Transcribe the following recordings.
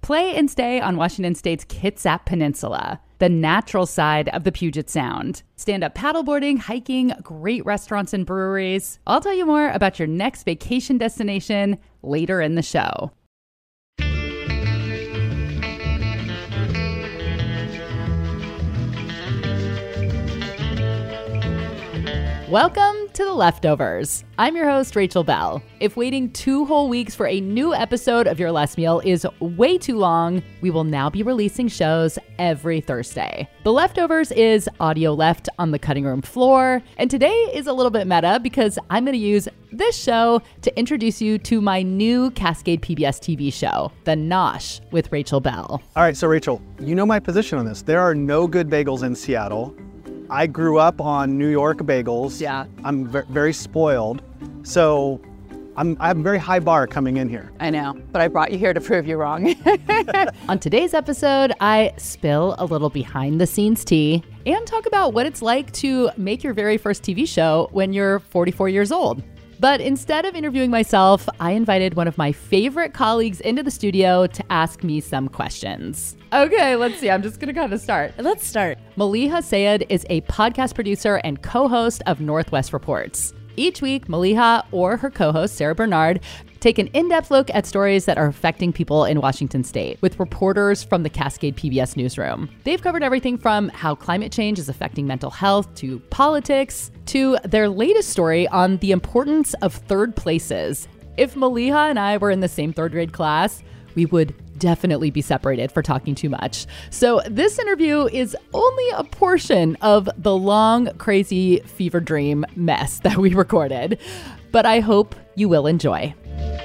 Play and stay on Washington State's Kitsap Peninsula, the natural side of the Puget Sound. Stand-up paddleboarding, hiking, great restaurants and breweries. I'll tell you more about your next vacation destination later in the show. Welcome to The Leftovers. I'm your host, Rachel Bell. If waiting 2 whole weeks for a new episode of Your Last Meal is way too long, we will now be releasing shows every Thursday. The Leftovers is audio left on the cutting room floor, and today is a little bit meta because I'm going to use this show to introduce you to my new Cascade PBS TV show, The Nosh with Rachel Bell. All right, so Rachel, you know my position on this. There are no good bagels in Seattle. I grew up on New York bagels. Yeah. I'm very spoiled. So I have a very high bar coming in here. I know, but I brought you here to prove you wrong. On today's episode, I spill a little behind the scenes tea and talk about what it's like to make your very first TV show when you're 44 years old. But instead of interviewing myself, I invited one of my favorite colleagues into the studio to ask me some questions. Okay, let's see. I'm just going to kind of start. Let's start. Maliha Sayed is a podcast producer and co-host of Northwest Reports. Each week, Maliha or her co-host, Sarah Bernard, take an in-depth look at stories that are affecting people in Washington State with reporters from the Cascade PBS newsroom. They've covered everything from how climate change is affecting mental health to politics to their latest story on the importance of third places. If Maliha and I were in the same third grade class, we would definitely be separated for talking too much. So this interview is only a portion of the long, crazy fever dream mess that we recorded, but I hope you will enjoy.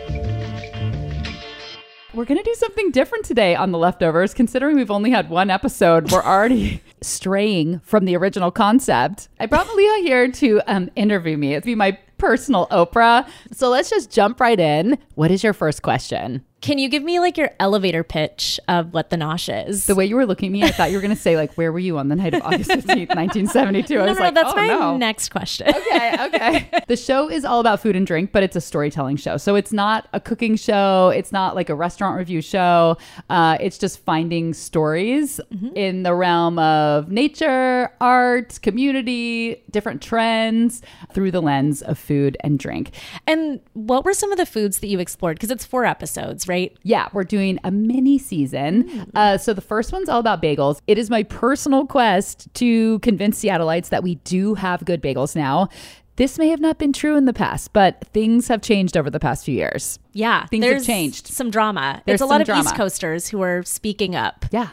We're going to do something different today on The Leftovers. Considering we've only had one episode, we're already straying from the original concept. I brought Maliha here to interview me. It'd be my personal Oprah. So let's just jump right in. What is your first question? Can you give me like your elevator pitch of what The Nosh is? The way you were looking at me, I thought you were going to say like, where were you on the night of August 15th, 1972? I was like, that's oh, my next question. Okay. The show is all about food and drink, but it's a storytelling show. So it's not a cooking show. It's not like a restaurant review show. It's just finding stories in the realm of nature, art, community, different trends through the lens of food and drink. And what were some of the foods that you explored? Because it's 4 episodes, right? Yeah, we're doing a mini season. So the first one's all about bagels. It is my personal quest to convince Seattleites that we do have good bagels now. This may have not been true in the past, but things have changed over the past few years. Yeah, things have changed. Some drama. There's a lot of drama. East Coasters who are speaking up. Yeah.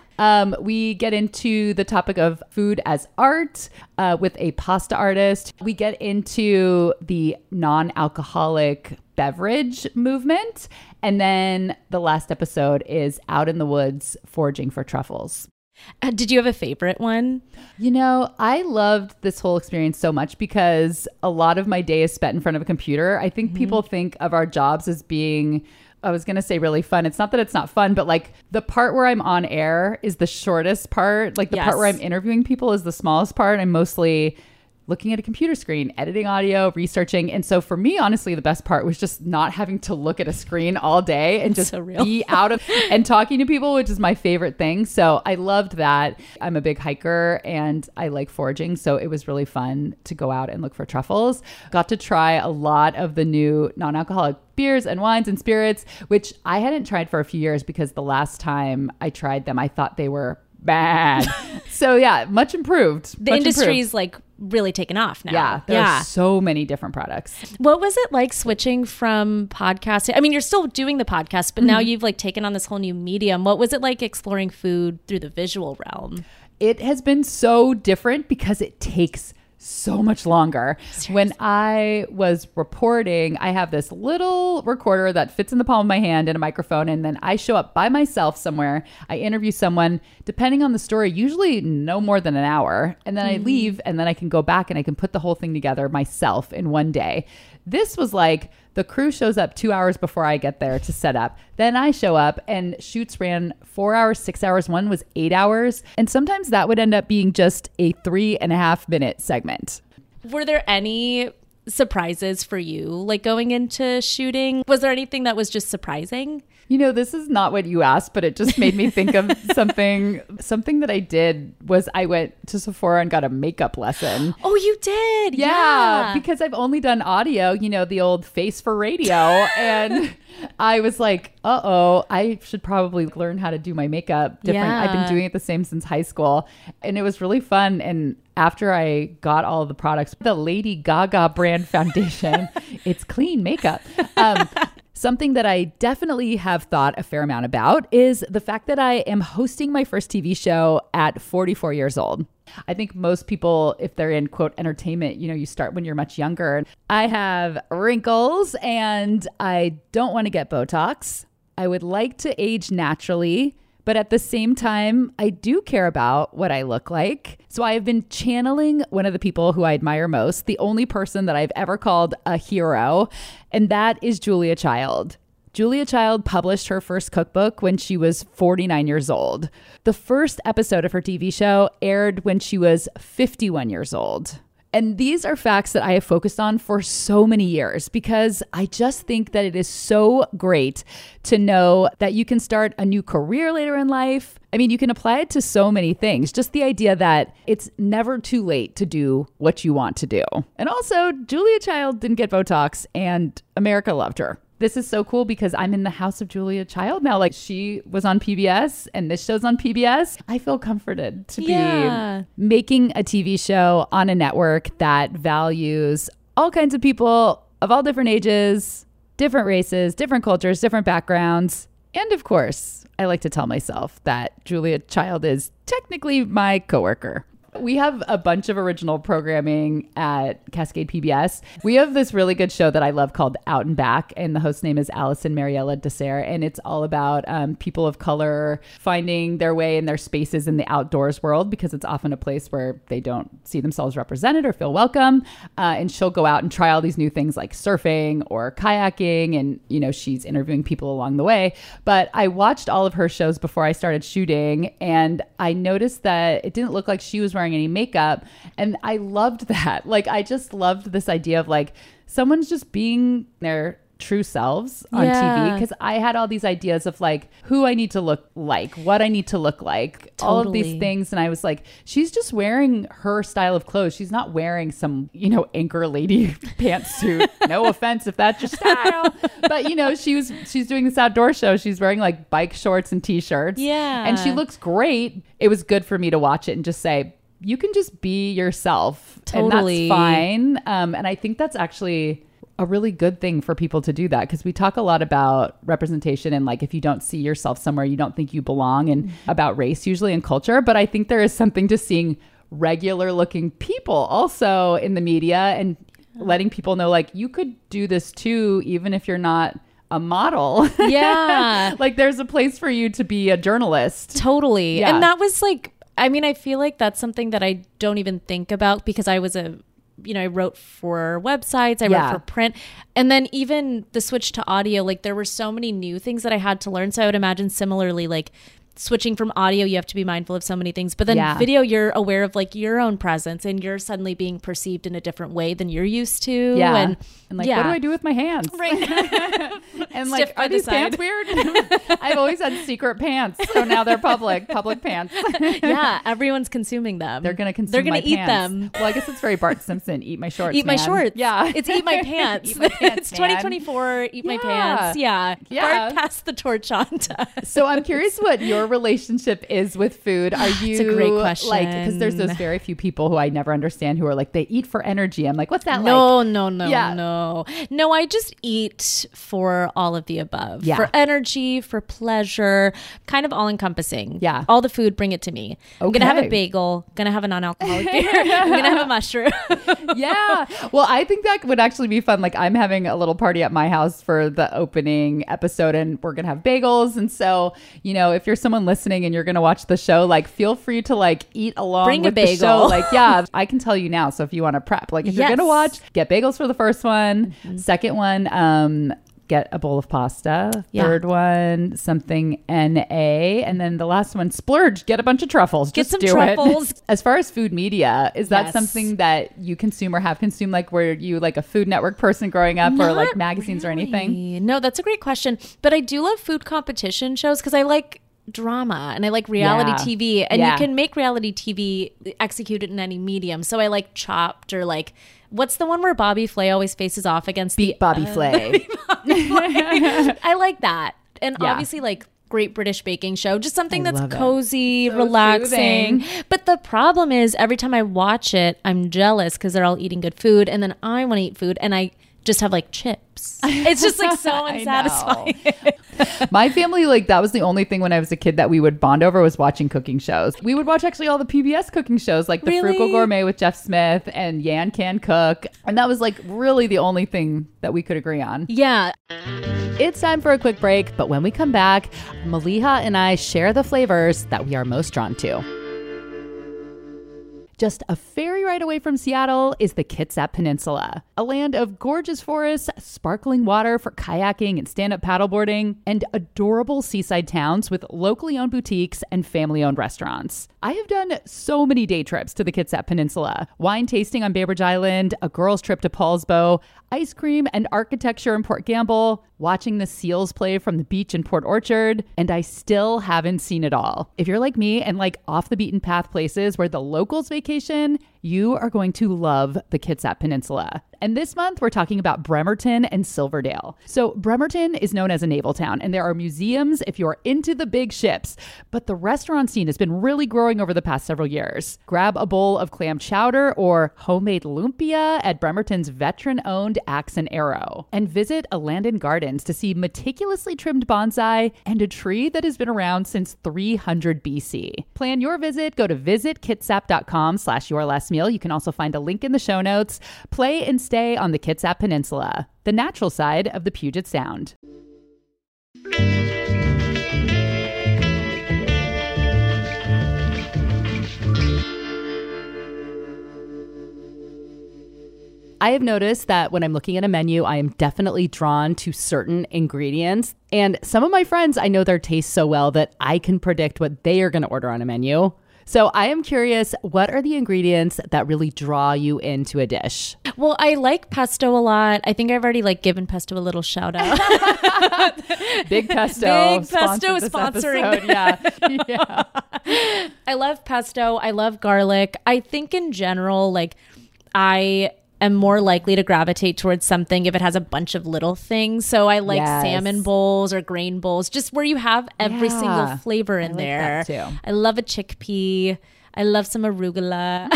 We get into the topic of food as art with a pasta artist. We get into the non-alcoholic beverage movement. And then the last episode is out in the woods foraging for truffles. Did you have a favorite one? You know, I loved this whole experience so much because a lot of my day is spent in front of a computer. I think people think of our jobs as being, I was going to say really fun. It's not that it's not fun, but like the part where I'm on air is the shortest part. Like the part where I'm interviewing people is the smallest part. I'm mostly looking at a computer screen, editing audio, researching. And so for me, honestly, the best part was just not having to look at a screen all day and just be out of and talking to people, which is my favorite thing. So I loved that. I'm a big hiker and I like foraging. So it was really fun to go out and look for truffles. Got to try a lot of the new non-alcoholic beers and wines and spirits, which I hadn't tried for a few years because the last time I tried them, I thought they were bad. So yeah, much improved. The industry's like really taken off now. Yeah, there are so many different products. What was it like switching from podcasting? I mean, you're still doing the podcast, but now you've like taken on this whole new medium. What was it like exploring food through the visual realm? It has been so different because it takes so much longer. Seriously? When I was reporting, I have this little recorder that fits in the palm of my hand and a microphone, and then I show up by myself somewhere. I interview someone, depending on the story, usually no more than an hour, and then I leave, and then I can go back and I can put the whole thing together myself in one day. This was like the crew shows up 2 hours before I get there to set up. Then I show up and shoots ran 4 hours, 6 hours. One was 8 hours. And sometimes that would end up being just a 3.5 minute segment. Were there any surprises for you, like going into shooting? Was there anything that was just surprising? You know, this is not what you asked, but it just made me think of something that I did was I went to Sephora and got a makeup lesson. Oh, you did? Yeah, because I've only done audio, you know, the old face for radio. And I was like, I should probably learn how to do my makeup different. Yeah. I've been doing it the same since high school. And it was really fun. And after I got all of the products, the Lady Gaga brand foundation, it's clean makeup. Something that I definitely have thought a fair amount about is the fact that I am hosting my first TV show at 44 years old. I think most people, if they're in, quote, entertainment, you know, you start when you're much younger. I have wrinkles and I don't want to get Botox. I would like to age naturally, but at the same time, I do care about what I look like. So I have been channeling one of the people who I admire most, the only person that I've ever called a hero, and that is Julia Child. Julia Child published her first cookbook when she was 49 years old. The first episode of her TV show aired when she was 51 years old. And these are facts that I have focused on for so many years because I just think that it is so great to know that you can start a new career later in life. I mean, you can apply it to so many things. Just the idea that it's never too late to do what you want to do. And also, Julia Child didn't get Botox and America loved her. This is so cool because I'm in the house of Julia Child now. Like, she was on PBS and this show's on PBS. I feel comforted to be making a TV show on a network that values all kinds of people of all different ages, different races, different cultures, different backgrounds. And of course, I like to tell myself that Julia Child is technically my coworker. We have a bunch of original programming at Cascade PBS. We have this really good show that I love called Out and Back, and the host name is Allison Mariella Dessert, and it's all about people of color finding their way in their spaces in the outdoors world because it's often a place where they don't see themselves represented or feel welcome. And she'll go out and try all these new things like surfing or kayaking, and you know, she's interviewing people along the way. But I watched all of her shows before I started shooting, and I noticed that it didn't look like she was wearing any makeup, and I loved that. Like, I just loved this idea of like someone's just being their true selves on TV, because I had all these ideas of like who I need to look like, what I need to look like, all of these things, and I was like, she's just wearing her style of clothes. She's not wearing some, you know, anchor lady pantsuit. No offense if that's your style, but you know, she's doing this outdoor show. She's wearing like bike shorts and t-shirts, and she looks great. It was good for me to watch it and just say, you can just be yourself, and that's fine. And I think that's actually a really good thing for people to do that, because we talk a lot about representation and like if you don't see yourself somewhere, you don't think you belong, and about race usually in culture. But I think there is something to seeing regular looking people also in the media and letting people know like you could do this too, even if you're not a model. Like there's a place for you to be a journalist. Totally. And that was like, I mean, I feel like that's something that I don't even think about because I was I wrote for websites, I wrote for print. And then even the switch to audio, like there were so many new things that I had to learn. So I would imagine similarly, like switching from audio, you have to be mindful of so many things. But then video, you're aware of like your own presence and you're suddenly being perceived in a different way than you're used to. And like, what do I do with my hands? Right. And like, are these pants weird? I've always had secret pants. So now they're public pants. Everyone's consuming them. They're going to consume They're going to eat pants. them. Well, I guess it's very Bart Simpson. Eat my shorts, Eat my shorts. Yeah. It's eat my pants. Eat my pants, it's 2024. Eat my pants. Bart passed the torch on to us. So I'm curious what your relationship is with food. Are you it's a great question. Like, because there's those very few people who I never understand who are like, they eat for energy. I'm like, what's that like? No, I just eat for all of the above. For energy, for pleasure, kind of all encompassing. All the food, bring it to me. I'm gonna have a bagel, gonna have a non-alcoholic beer, I'm gonna have a mushroom. Well, I think that would actually be fun. Like, I'm having a little party at my house for the opening episode and we're gonna have bagels. And so, you know, if you're someone listening and you're gonna watch the show, like feel free to like eat along with the show. Like, I can tell you now. So if you want to prep, like if you're gonna watch, get bagels for the first one. Second one, get a bowl of pasta. Third one, something NA. And then the last one, splurge, get a bunch of truffles. Get Just some do truffles. It. As far as food media, is that Yes. something that you consume or have consumed? Like, were you like a Food Network person growing up, or like magazines or anything? No, that's a great question. But I do love food competition shows because I like drama and I like reality TV, and you can make reality TV executed in any medium. So I like Chopped, or like, what's the one where Bobby Flay always faces off against Beat Bobby Flay. I like that. And obviously like Great British Baking Show, just something that's cozy, relaxing. soothing. But the problem is every time I watch it, I'm jealous because they're all eating good food, and then I want to eat food, and I just have like chips. It's just like so unsatisfying. My family, like, that was the only thing when I was a kid that we would bond over, was watching cooking shows. We would watch actually all the PBS cooking shows, like The Frugal Gourmet with Jeff Smith and Yan Can Cook. And that was like really the only thing that we could agree on. Yeah. It's time for a quick break, but when we come back, Maliha and I share the flavors that we are most drawn to. Just a ferry ride away from Seattle is the Kitsap Peninsula, a land of gorgeous forests, sparkling water for kayaking and stand-up paddleboarding, and adorable seaside towns with locally owned boutiques and family-owned restaurants. I have done so many day trips to the Kitsap Peninsula, wine tasting on Bainbridge Island, a girls' trip to Paulsbo, ice cream and architecture in Port Gamble, watching the seals play from the beach in Port Orchard, and I still haven't seen it all. If you're like me and like off the beaten path places where the locals vacation, you are going to love the Kitsap Peninsula. And this month, we're talking about Bremerton and Silverdale. So Bremerton is known as a naval town, and there are museums if you're into the big ships. But the restaurant scene has been really growing over the past several years. Grab a bowl of clam chowder or homemade lumpia at Bremerton's veteran-owned Axe and Arrow. And visit a Landon Gardens to see meticulously trimmed bonsai and a tree that has been around since 300 BC. Plan your visit. Go to visitkitsap.com/yourlastmeal. You can also find a link in the show notes. Play and stay on the Kitsap Peninsula, the natural side of the Puget Sound. I have noticed that when I'm looking at a menu, I am definitely drawn to certain ingredients. And some of my friends, I know their taste so well that I can predict what they are going to order on a menu. So I am curious, what are the ingredients that really draw you into a dish? Well, I like pesto a lot. I think I've already like given pesto a little shout out. Big Pesto. Big Pesto is sponsoring. Yeah. I love pesto. I love garlic. I think in general, like, I am more likely to gravitate towards something if it has a bunch of little things. So I like salmon bowls or grain bowls, just where you have every single flavor in there. That too. I love a chickpea. I love some arugula.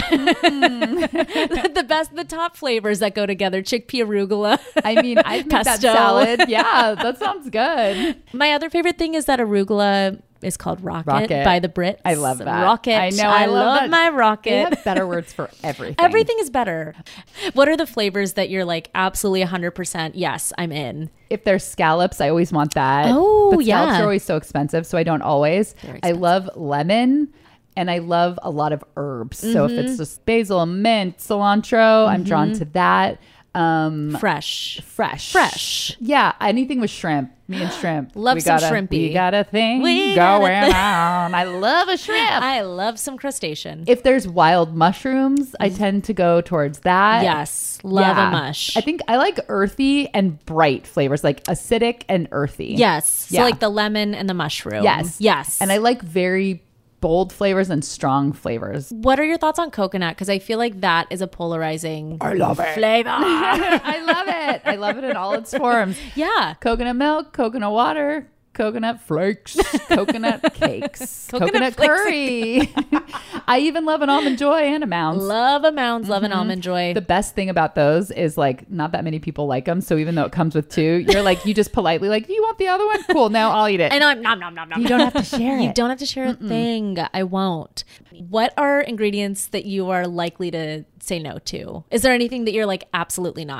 The top flavors that go together, chickpea, arugula. I mean, I'd make that salad. Yeah, that sounds good. My other favorite thing is that arugula is called rocket by the Brits. I love that. Rocket. I know. I love my rocket. They have better words for everything. Everything is better. What are the flavors that you're like absolutely 100%? Yes, I'm in. If there's scallops, I always want that. Oh, but scallops are always so expensive, so I don't always. I love lemon. And I love a lot of herbs. So if it's just basil, mint, cilantro, I'm drawn to that. Fresh. Yeah, anything with shrimp. Me and shrimp. Love some shrimpy. We got a thing going on. I love a shrimp. I love some crustacean. If there's wild mushrooms, I tend to go towards that. Yes, love a mush. I think I like earthy and bright flavors, like acidic and earthy. Yes. So like the lemon and the mushroom. Yes. And I like very bold flavors and strong flavors. What are your thoughts on coconut? Because I feel like that is a polarizing flavor. I love it. I love it in all its forms. Yeah. Coconut milk, coconut water, coconut flakes, coconut cakes, coconut curry. I even love an almond joy and a Mounds. Love a Mounds, love an almond joy. The best thing about those is like not that many people like them. So even though it comes with two, you're like, you just politely like, do you want the other one? Cool, now I'll eat it. And I'm nom. You don't have to share it. You don't have to share a thing. I won't. What are ingredients that you are likely to say no to? Is there anything that you're like, absolutely not?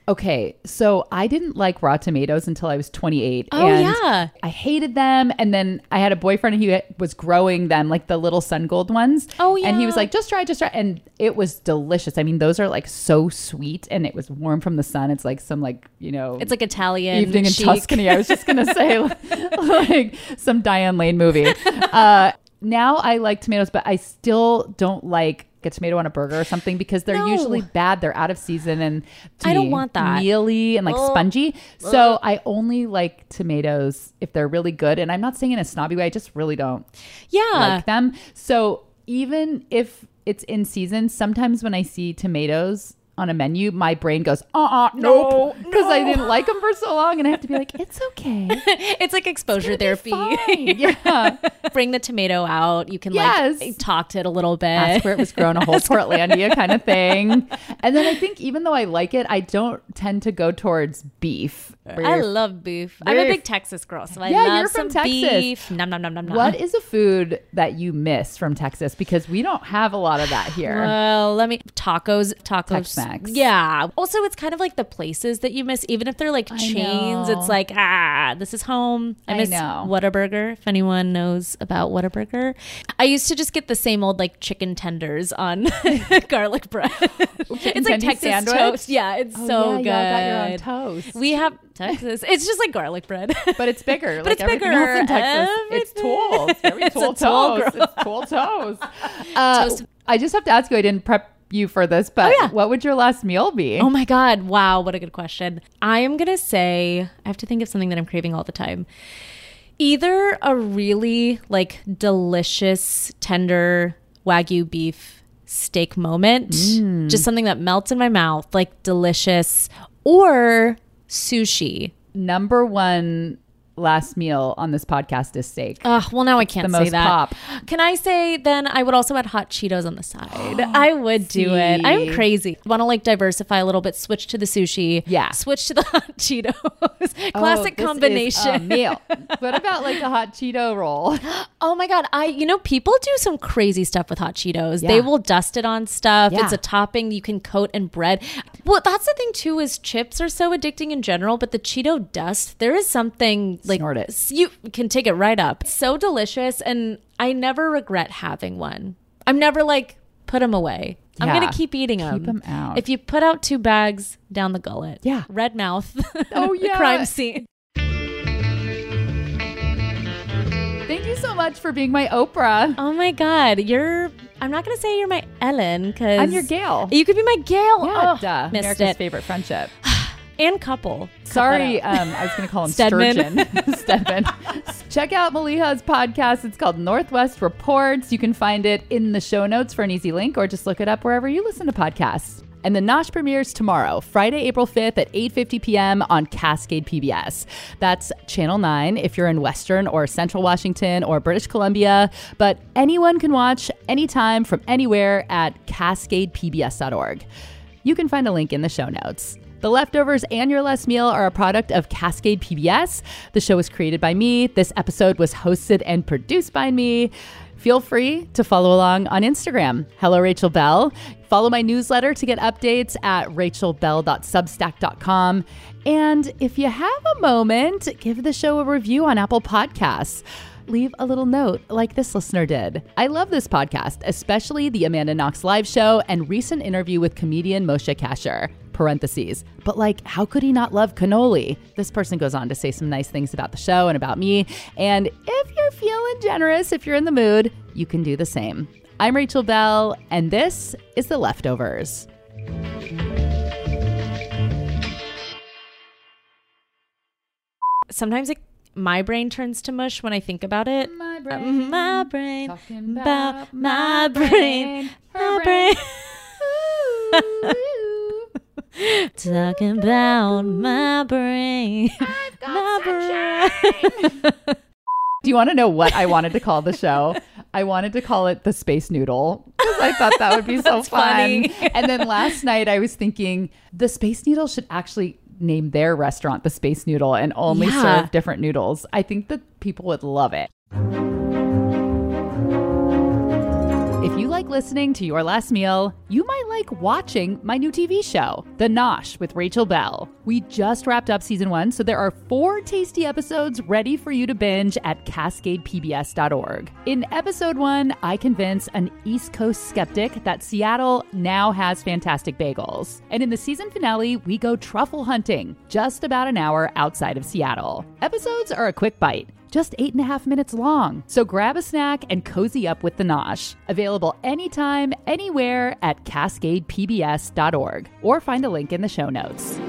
Okay, so I didn't like raw tomatoes until I was 28. Oh, and yeah. I hated them. And then I had a boyfriend and he was growing them, like the little sun gold ones. Oh, yeah. And he was like, just try. And it was delicious. I mean, those are like so sweet and it was warm from the sun. It's like some like, it's like Italian evening in chic. Tuscany. I was just going to say like some Diane Lane movie. Now I like tomatoes, but I still don't like a tomato on a burger or something because they're usually bad. They're out of season and I don't want that. mealy and like spongy. So I only like tomatoes if they're really good. And I'm not saying in a snobby way. I just really don't like them. So even if it's in season, sometimes when I see tomatoes on a menu, my brain goes, nope, because I didn't like them for so long, and I have to be like, it's okay. It's like exposure therapy. Yeah, bring the tomato out. You can like talk to it a little bit. Ask where it was grown, a whole Portlandia kind of thing. And then I think even though I like it, I don't tend to go towards beef. I love beef. I'm a big Texas girl, so I love you're some from Texas. beef. Nom, nom, nom, nom, nom. What is a food that you miss from Texas? Because we don't have a lot of that here. Well, tacos. Tex-Mex. Yeah. Also, it's kind of like the places that you miss, even if they're like chains. It's like, this is home. I miss Whataburger, if anyone knows about Whataburger. I used to just get the same old like chicken tenders on garlic bread. It's like Texas sandwich? Toast. Yeah, it's so good. Y'all got your own toast. We have Texas. It's just like garlic bread. But it's bigger. But like it's everything bigger. else in Texas. It's tool. It's very tool toast. It's tool toast. I just have to ask you, I didn't prep you for this, but what would your last meal be? Oh my God. Wow. What a good question. I am going to say, I have to think of something that I'm craving all the time. Either a really like delicious, tender Wagyu beef steak moment, just something that melts in my mouth, like delicious, or sushi. Number one last meal on this podcast is steak. Well, now I can't the say most that. Pop. Can I say then I would also add hot Cheetos on the side? I would do it. I'm crazy. Want to like diversify a little bit, switch to the sushi. Yeah. Switch to the hot Cheetos. Classic combination. Is a meal. What about like a hot Cheeto roll? Oh my God. People do some crazy stuff with hot Cheetos. Yeah. They will dust it on stuff. Yeah. It's a topping you can coat in bread. Well, that's the thing too, is chips are so addicting in general, but the Cheeto dust, there is something like snort it. You can take it right up. It's so delicious, and I never regret having one. I'm never like, put them away. Yeah. I'm going to keep eating them. Keep them out. If you put out 2 bags down the gullet. Yeah. Red mouth. Oh yeah. Crime scene. Thank you so much for being my Oprah. Oh my God. I'm not going to say you're my Ellen, because I'm your Gail. You could be my Gail. Yeah, missed America's it. favorite friendship. And couple. Sorry, I was going to call him Stedman. Sturgeon. Stedman. Check out Maliha's podcast. It's called Northwest Reports. You can find it in the show notes for an easy link, or just look it up wherever you listen to podcasts. And the Nosh premieres tomorrow, Friday, April 5th at 8:50 p.m. on Cascade PBS. That's Channel 9 if you're in Western or Central Washington or British Columbia. But anyone can watch anytime from anywhere at cascadepbs.org. You can find a link in the show notes. The Leftovers and Your Last Meal are a product of Cascade PBS. The show was created by me. This episode was hosted and produced by me. Feel free to follow along on Instagram. Hello, Rachel Bell. Follow my newsletter to get updates at rachelbell.substack.com. And if you have a moment, give the show a review on Apple Podcasts. Leave a little note like this listener did. I love this podcast, especially the Amanda Knox live show and recent interview with comedian Moshe Kasher. Parentheses. But like, how could he not love cannoli? This person goes on to say some nice things about the show and about me. And if you're feeling generous, if you're in the mood, you can do the same. I'm Rachel Bell, and this is The Leftovers. Sometimes my brain turns to mush when I think about it. My brain. Talking about my brain. My brain. Talking about my brain. I've got my brain. Do you want to know what I wanted to call the show? I wanted to call it the Space Noodle because I thought that would be so fun. And then last night I was thinking the Space Needle should actually name their restaurant the Space Noodle and only serve different noodles. I think that people would love it. If you like listening to Your Last Meal, you might like watching my new TV show, The Nosh with Rachel Bell. We just wrapped up season 1, so there are 4 tasty episodes ready for you to binge at CascadePBS.org. In episode 1, I convince an East Coast skeptic that Seattle now has fantastic bagels. And in the season finale, we go truffle hunting, just about an hour outside of Seattle. Episodes are a quick bite, just 8.5 minutes long. So grab a snack and cozy up with The Nosh. Available anytime, anywhere at CascadePBS.org, or find a link in the show notes.